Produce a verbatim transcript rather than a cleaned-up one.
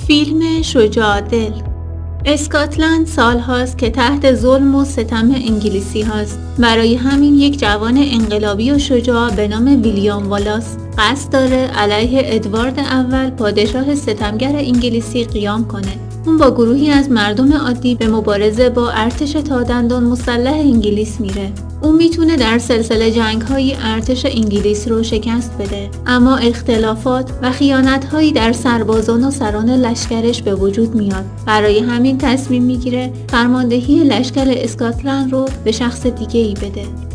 فیلم شجاع‌دل. اسکاتلند سالهاست که تحت ظلم و ستم انگلیسی هاست. برای همین یک جوان انقلابی و شجاع به نام ویلیام والاس قصد داره علیه ادوارد اول پادشاه ستمگر انگلیسی قیام کنه. اون با گروهی از مردم عادی به مبارزه با ارتش تا دندان مسلح انگلیس میره. اون میتونه در سلسله جنگ‌های ارتش انگلیس رو شکست بده، اما اختلافات و خیانت‌هایی در سربازان و سران لشکرش به وجود میاد. برای همین تصمیم میگیره فرماندهی لشکر اسکاتلند رو به شخص دیگه‌ای بده.